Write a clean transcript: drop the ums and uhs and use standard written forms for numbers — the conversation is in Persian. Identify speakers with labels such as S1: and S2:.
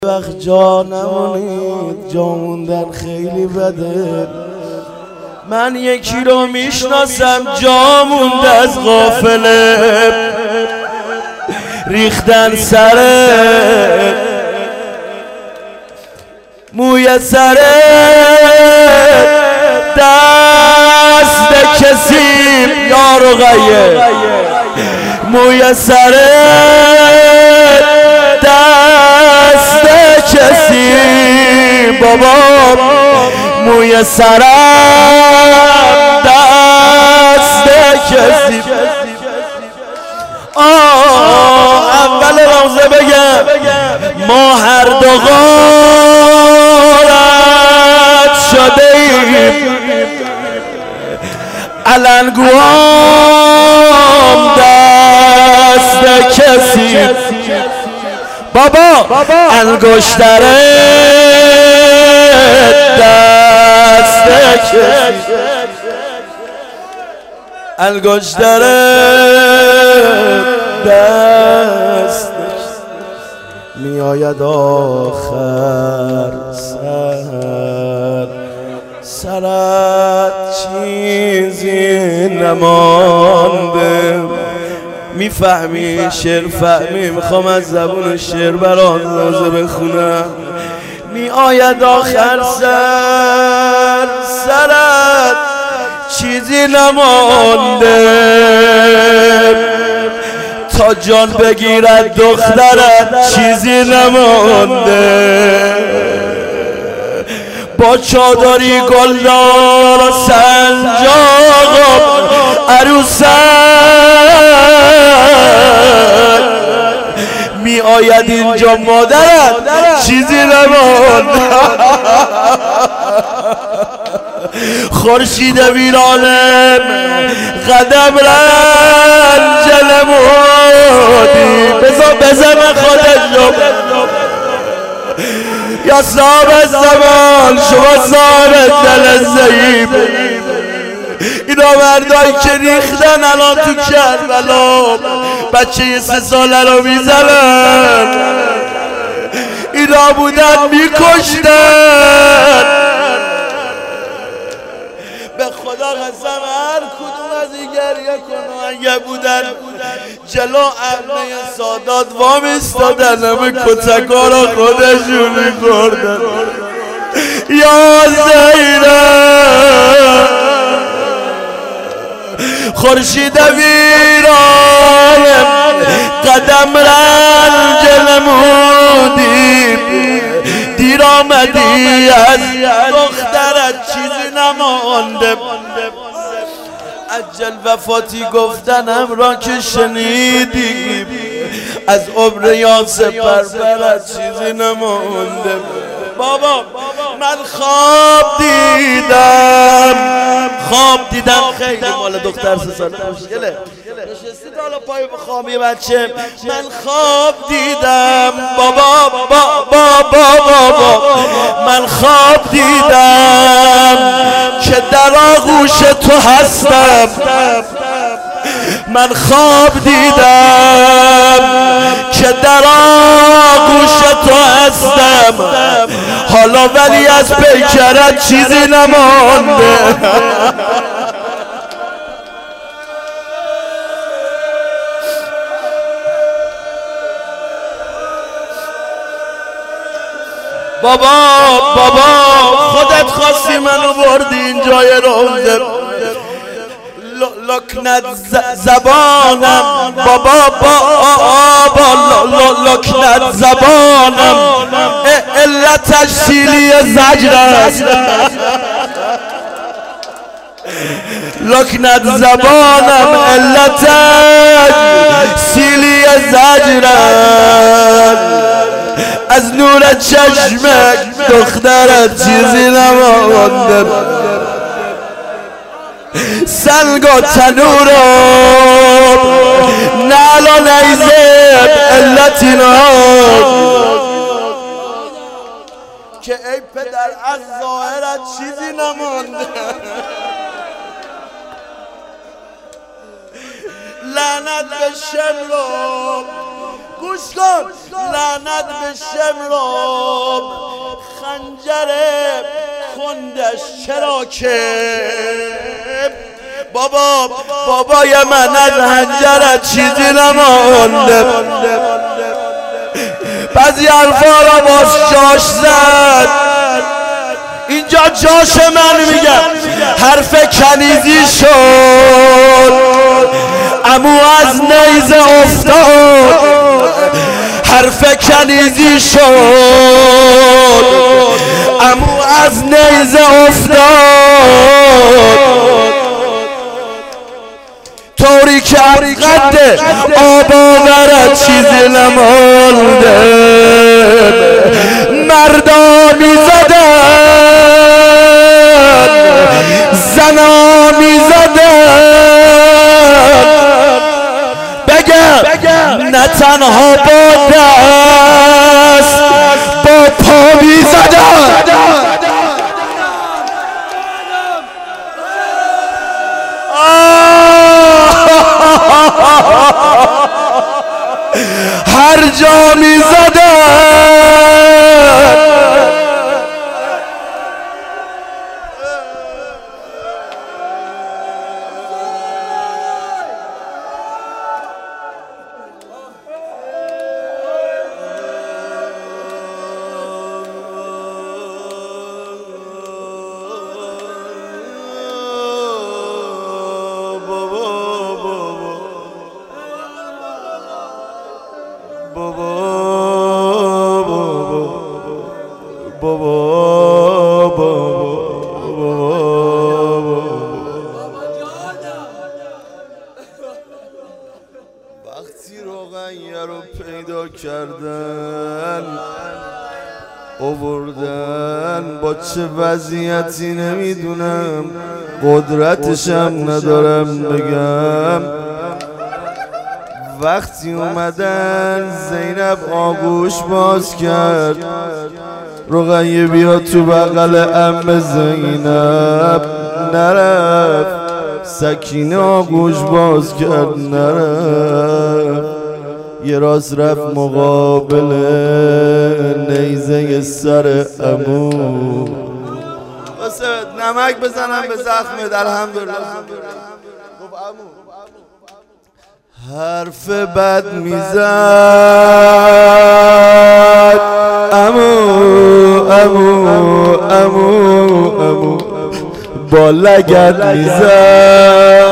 S1: وقت جا نمونید، جا موندن خیلی بده. من یکی رو میشناسم جا مونده از غافله، ریختن سره موی سره دست کسی یا رقیه، موی سره دست کسی بابا، موی سرم دست کسی. اول روزه بگم ما هر دو غارت شده ایم، علنگوام دست کسی بابا، انگشتره دست کسی، انگشتره دست میآید آخر سرت چیزی نمانده. میفهمی شعر فهمی، میخوام از زبون شعر برات روزه بخونم. میآید آخر سرت چیزی نمانده، تا جان بگیرد دخترت چیزی نمانده. با چادری گلدار و سنجاق عروسک می آید اینجا مادرت چیزی نمانده. خورشید ویرانم قدم رنج نمودی، بزن خودش رو یا صاحب زمان، شما صاحب دل ضعیف. اینا مردایی که ریختن الان تو کربلا بچه 3 ساله رو میزنن، اینا بودن میکشتن. به خدا قسم هر کدوم از این گریه کنو اگه بودن جلو عمه سادات وام استادن، همه کتکا را خودشون میکردن. یا زینب خورشید ویرانم قدم رنج نمودی، دیر آمدی از دخترت چیزی نمانده. عجل وفاتی گفتنم را که شنیدی، از عمر یاسر بربرت چیزی نمانده. بابا من خواب دیدم خیلی مال دختر 3 ساله مشکله نشستید حالا پای خامی بچه. من خواب دیدم بابا من خواب دیدم که در آغوش تو هستم. من خواب دیدم که در آغوش تو هستم، حالا ولی از پیکرت چیزی نمانده. بابا خودت خواستی منو بردی این جای روزه، لکنت زبانم بابا لکنت زبانم علتش سیلی زجر است. لکنت زبانم علتش سیلی زجر است. از نور چشمک دخترت چیزی نمانده. سنگ و تنور و نعل و نیزه علت اینا که ای پدر از ظاهرت چیزی نمانده. لعنت به شمر گوش کن لعنت به شمراب خنجر کندش چرا که بابای من از هنجرت چیزی نمانده بعضی حرفا را باز جاش زد اینجا جاش من میگم حرف کنیزی شد امو از نیزه افتاد حرف کنیزی شد امو از نیزه افتاد طوری که قد آب آورد چیزی نمانده مردا میزدن زنا میزدن بگم نه تنها با دست با پا میزدن هر جا میزدن وقتی روغنیه رو پیدا کردن آوردن با چه وضعیتی نمیدونم قدرتشم ندارم بگم وقتی اومدن زینب آغوش باز کرد روغنیه بیا تو بغل عمه زینب نرفت سکینه آغوش باز کرد نرفت یه راست رفت مقابل نیزه سر عمو نمک بزنم به زخمت الحمدلله حرف بد میزد عمو با لگد میزد